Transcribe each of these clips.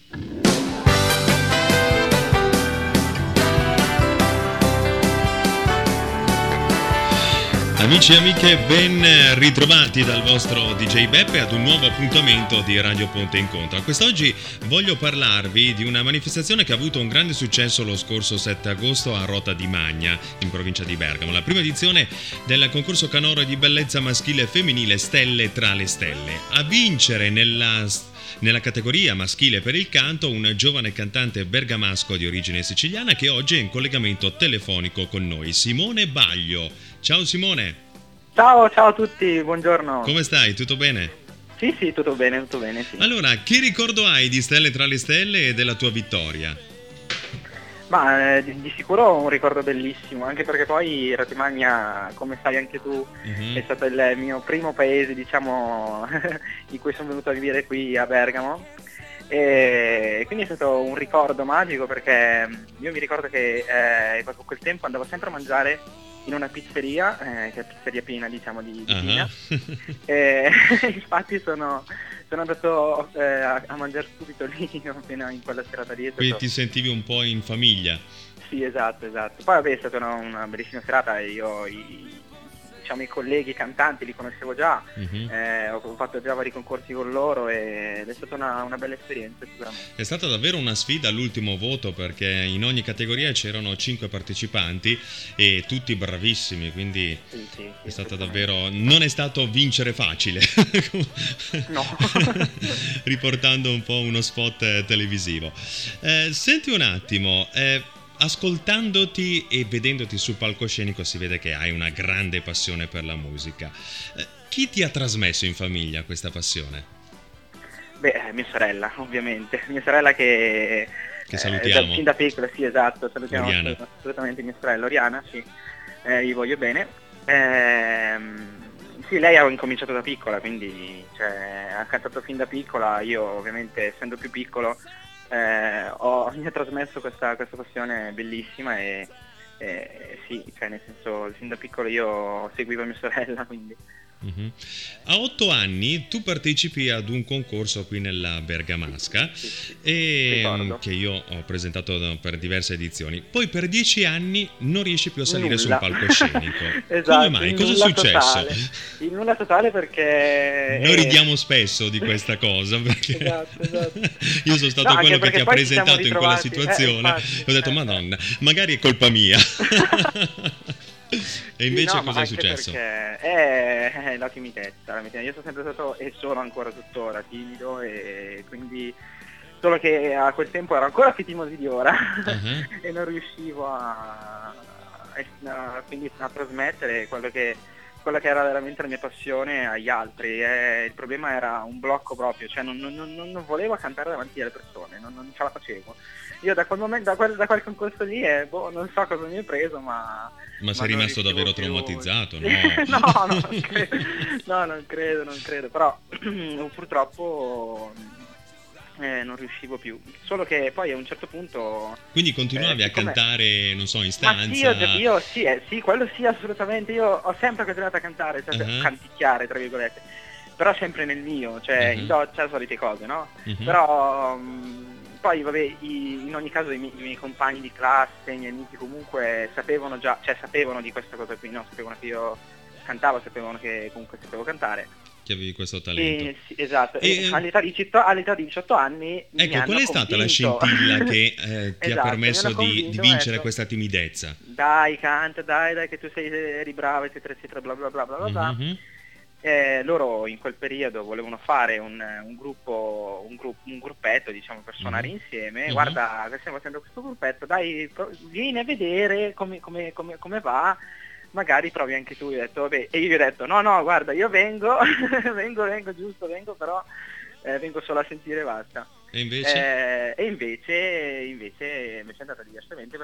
Amici e amiche, ben ritrovati dal vostro DJ Beppe ad un nuovo appuntamento di Radio Ponte Incontro. Quest'oggi voglio parlarvi di una manifestazione che ha avuto un grande successo lo scorso 7 agosto a Rota di Magna, in provincia di Bergamo. La prima edizione del concorso canoro di bellezza maschile e femminile Stelle tra le Stelle. A vincere nella categoria maschile per il canto un giovane cantante bergamasco di origine siciliana che oggi è in collegamento telefonico con noi, Simone Baglio. Ciao Simone. Ciao a tutti, buongiorno. Come stai? Tutto bene? Sì, tutto bene, sì. Allora, che ricordo hai di Stelle tra le Stelle e della tua vittoria? Ma di sicuro un ricordo bellissimo, anche perché poi Rotimagna, come sai anche tu, è stato il mio primo paese, diciamo, in cui sono venuto a vivere qui a Bergamo. E quindi è stato un ricordo magico, perché io mi ricordo che proprio quel tempo andavo sempre a mangiare in una pizzeria, che è Pizzeria Pina, diciamo, di Pina. E infatti sono andato a mangiare subito lì appena in quella serata lì. Quindi ti sentivi un po' in famiglia. Sì, esatto. Poi vabbè, è stata una bellissima serata, e io i colleghi cantanti li conoscevo già, ho fatto già vari concorsi con loro ed è stata una bella esperienza sicuramente. È stata davvero una sfida all'ultimo voto, perché in ogni categoria c'erano 5 partecipanti e tutti bravissimi, quindi sì, è stata davvero, non è stato vincere facile. No. Riportando un po' uno spot televisivo. Senti un attimo, ascoltandoti e vedendoti sul palcoscenico si vede che hai una grande passione per la musica. Chi ti ha trasmesso in famiglia questa passione? Beh, mia sorella, ovviamente. Mia sorella che salutiamo. Fin da piccola, sì, esatto. Salutiamo Oriana. Assolutamente mia sorella Oriana, sì. Gli voglio bene. Sì, lei ha incominciato da piccola, quindi ha cantato fin da piccola. Io ovviamente, essendo più piccolo, mi ha trasmesso questa passione bellissima e sì, nel senso, fin da piccolo io seguivo mia sorella, quindi. A 8 anni tu partecipi ad un concorso qui nella Bergamasca, sì, e che io ho presentato per diverse edizioni. Poi per 10 anni non riesci più a salire sul palcoscenico. Esatto, come mai? Cosa è successo? Il nulla totale, perché noi ridiamo spesso di questa cosa, perché esatto. Io sono stato quello che ti ha presentato in quella situazione, infatti, ho detto Madonna, magari è colpa mia. E invece no, cosa è successo? Perché è la timidezza. Io sono sempre stato, e sono ancora tuttora, timido, e quindi solo che a quel tempo ero ancora più timido di ora e non riuscivo quindi a trasmettere quello che era veramente la mia passione agli altri. Il problema era un blocco proprio, non volevo cantare davanti alle persone, non ce la facevo. Io da quel momento, da quel concorso lì, non so cosa mi è preso, ma sei rimasto davvero traumatizzato, no? No, non credo, però purtroppo non riuscivo più. Solo che poi a un certo punto. Quindi continuavi a cantare, non so, in stanza? Ma io sì, quello sì, assolutamente. Io ho sempre continuato a cantare, canticchiare, tra virgolette, però sempre nel mio, in doccia, solite cose, no? Però poi vabbè, in ogni caso i miei compagni di classe, i miei amici comunque sapevano di questa cosa qui, no? Sapevano che io cantavo, sapevano che comunque sapevo cantare. Che avevi questo talento. Sì, esatto. E all'età di 18 anni ecco, qual è stata la scintilla che ti ha permesso di vincere questa timidezza? Dai, canta, dai, che tu eri bravo, eccetera, eccetera, bla bla bla bla bla. Loro in quel periodo volevano fare un gruppetto, diciamo, per suonare insieme. Guarda, stiamo facendo questo gruppetto, dai, vieni a vedere come va, magari provi anche tu. Io ho detto, vabbè, e io gli ho detto no, guarda, io vengo vengo, però vengo solo a sentire e basta. E invece? Invece è andata diversamente,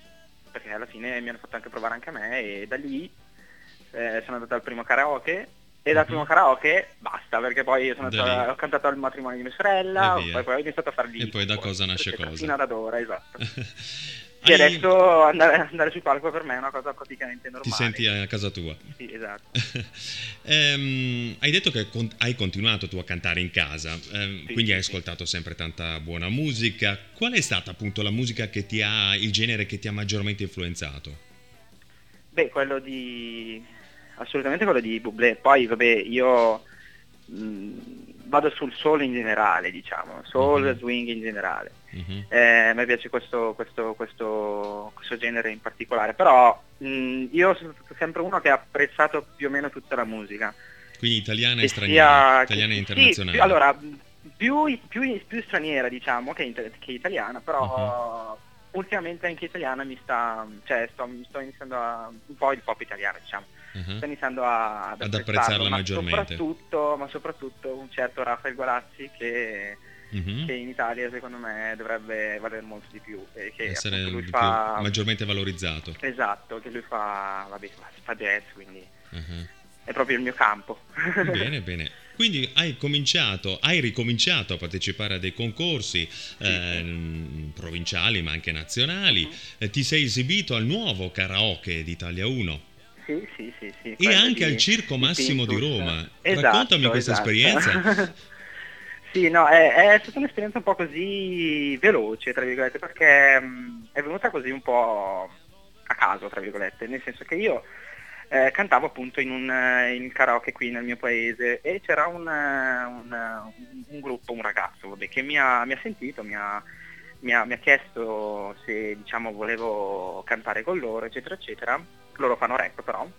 perché alla fine mi hanno fatto anche provare anche a me, e da lì sono andato al primo karaoke E dal primo karaoke basta, perché poi io ho cantato al matrimonio di mia sorella, poi ho iniziato a fare lì. E poi da cosa nasce cosa. Fino ad ora, esatto. E adesso andare sul palco per me è una cosa praticamente normale. Ti senti a casa tua. Sì, esatto. Hai detto che hai continuato tu a cantare in casa, quindi hai ascoltato sempre tanta buona musica. Qual è stata appunto la musica il genere che ti ha maggiormente influenzato? Beh, assolutamente quello di Bublé. Poi vabbè, io vado sul soul in generale, diciamo, soul, swing in generale. A me piace questo genere in particolare, però io sono stato sempre uno che ha apprezzato più o meno tutta la musica. Quindi italiana e straniera, italiana e internazionale. Sì, allora, più straniera, diciamo, che italiana, però ultimamente anche italiana sto iniziando un po' il pop italiano, diciamo. Sto iniziando ad apprezzarla maggiormente. Ma soprattutto un certo Rafael Guarazzi che in Italia secondo me dovrebbe valere molto di più, che essere lui maggiormente valorizzato. Esatto, che lui fa jazz, quindi è proprio il mio campo. Bene. Quindi hai ricominciato a partecipare a dei concorsi provinciali ma anche nazionali, ti sei esibito al nuovo karaoke d'Italia 1. Sì. E anche al Circo Massimo di Roma. Esatto, raccontami questa esperienza. Sì, no, è stata un'esperienza un po' così veloce, tra virgolette, perché è venuta così un po' a caso, tra virgolette, nel senso che io cantavo appunto in karaoke qui nel mio paese e c'era un gruppo, un ragazzo che mi ha sentito, mi ha chiesto se diciamo volevo cantare con loro, eccetera eccetera. Loro fanno rap però.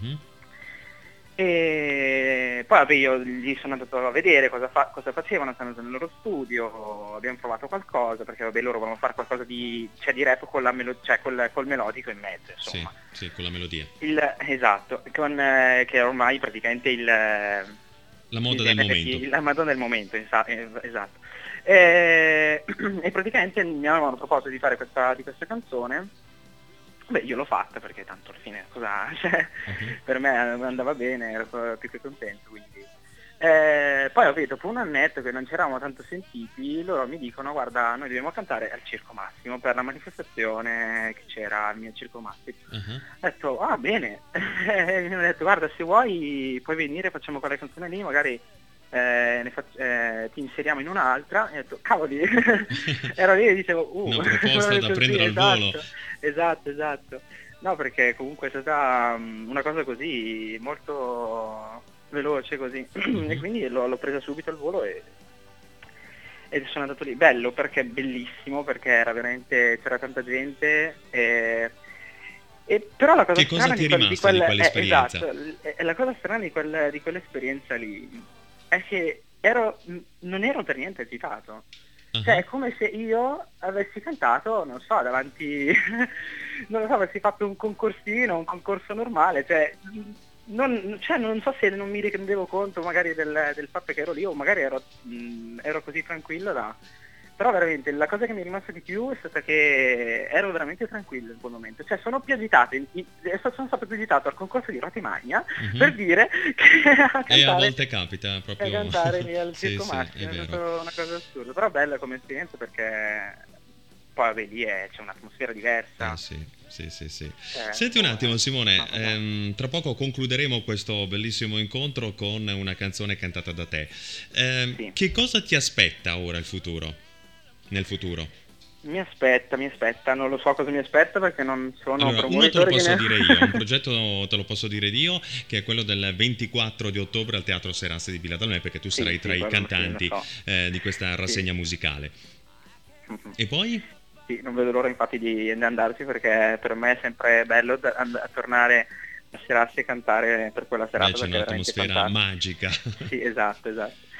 E poi vabbè, io gli sono andato a vedere cosa facevano, sono andato nel loro studio, abbiamo provato qualcosa, perché vabbè, loro volevano fare qualcosa di rap con col melodico in mezzo, insomma. Sì, con la melodia. Esatto, che ormai praticamente la moda del momento. La moda del momento, esatto. E praticamente mi avevano proposto di fare di questa canzone. Beh, io l'ho fatta perché tanto alla fine per me andava bene, ero più che contento, quindi. Poi ho visto, dopo un annetto che non ci eravamo tanto sentiti, loro mi dicono guarda, noi dobbiamo cantare al Circo Massimo per la manifestazione che c'era al mio Circo Massimo. Ho detto, bene, mi hanno detto guarda, se vuoi puoi venire, facciamo quella canzone lì, magari ti inseriamo in un'altra. E ho detto cavoli, ero lì e dicevo una proposta da prendere al volo. Esatto, no, perché comunque è stata una cosa così molto veloce così e quindi l'ho presa subito al volo e sono andato lì. Bello perché bellissimo, perché era veramente, c'era tanta gente e però la cosa strana ti è rimasta di quell'esperienza? Esatto, la cosa strana di quell'esperienza lì è che non ero per niente agitato. Cioè è come se io avessi cantato, non so, davanti non lo so, avessi fatto un concorsino, un concorso normale, non so se non mi rendevo conto magari del fatto che ero lì o magari ero così tranquillo però veramente la cosa che mi è rimasta di più è stata che ero veramente tranquillo in quel momento, cioè sono più agitato, sono stato più agitato al concorso di Rotimagna per dire che a cantare, e a volte capita proprio a cantare lì al Circo sì, Massimo, è stata una cosa assurda, però bella come esperienza perché poi vabbè, lì c'è un'atmosfera diversa. Sì. Senti un attimo Simone, tra poco concluderemo questo bellissimo incontro con una canzone cantata da te. Che cosa ti aspetta ora nel futuro? Mi aspetta, non lo so cosa mi aspetta perché non sono allora, uno te lo posso dire io, un progetto te lo posso dire io, che è quello del 24 di ottobre al Teatro Serasse di Villa d'Almè, perché tu sarai tra i cantanti di questa rassegna musicale. E poi? Sì, non vedo l'ora infatti di andarci perché per me è sempre bello a tornare a Serasse e cantare per quella serata. C'è un'atmosfera magica. Sì, esatto.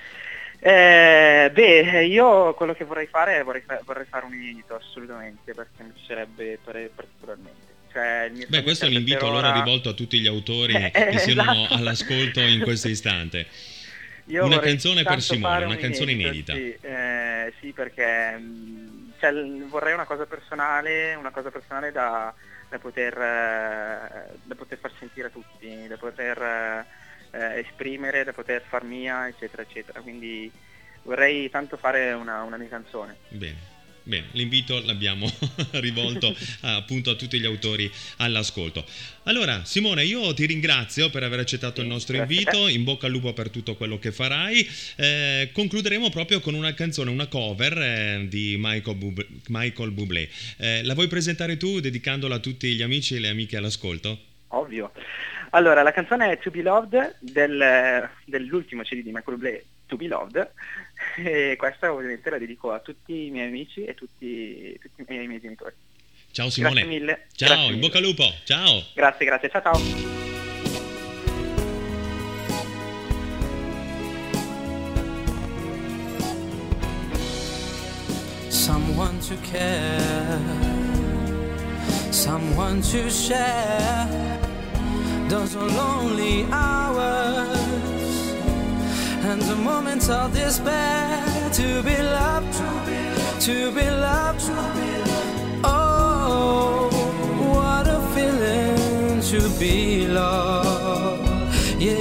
Io quello che vorrei fare vorrei fare un inedito assolutamente, perché mi piacerebbe particolarmente. Questo è l'invito allora rivolto a tutti gli autori che siano all'ascolto in questo istante. Una canzone per Simone, una canzone inedita. Sì, perché vorrei una cosa personale da poter far sentire a tutti, da poter esprimere, da poter far mia, eccetera eccetera, quindi vorrei tanto fare una mia canzone. Bene, l'invito l'abbiamo rivolto appunto a tutti gli autori all'ascolto. Allora, Simone, io ti ringrazio per aver accettato il nostro invito, in bocca al lupo per tutto quello che farai. Concluderemo proprio con una canzone, una cover di Michael Bublé. La vuoi presentare tu, dedicandola a tutti gli amici e le amiche all'ascolto? Ovvio. Allora, la canzone è To Be Loved dell'ultimo CD di Michael Bublé, To Be Loved, e questa ovviamente la dedico a tutti i miei amici e tutti i miei genitori. Ciao Simone. Grazie mille. Ciao, Grazie in mille. bocca al lupo. Ciao. Grazie, ciao. Someone to care, someone to share those lonely hours and the moments of despair. To be loved, to be loved. Oh, what a feeling to be loved. Yeah.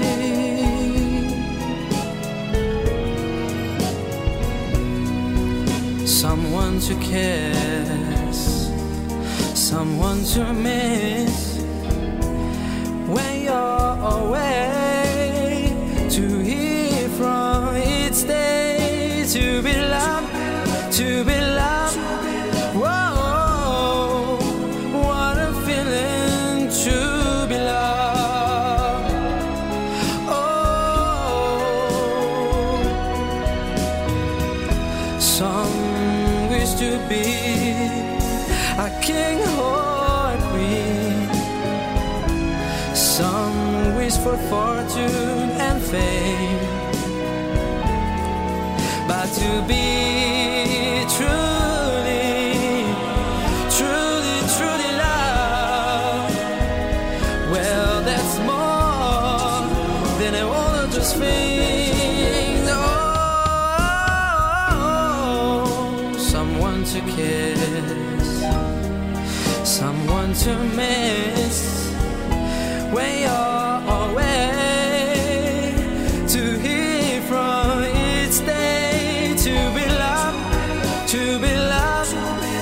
Someone to kiss, someone to miss when you're away, to hear from each day, to be loved, to be loved. Whoa, what a feeling to be loved. Oh, some wish to be a king or a queen. Some wish for fortune and fame, but to be truly, truly, truly loved, well, that's more than all of those things. Oh, someone to kiss, someone to miss when you're away, to hear from each day, to be loved, to be loved.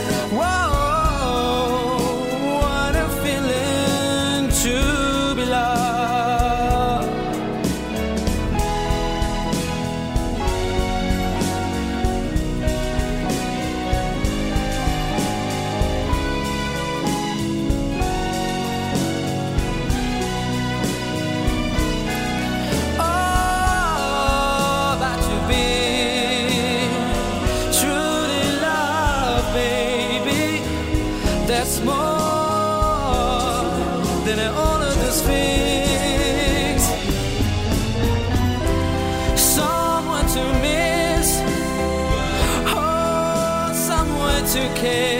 Whoa, what a feeling to be loved. That's more than all of these things. Someone to miss, oh, someone to care.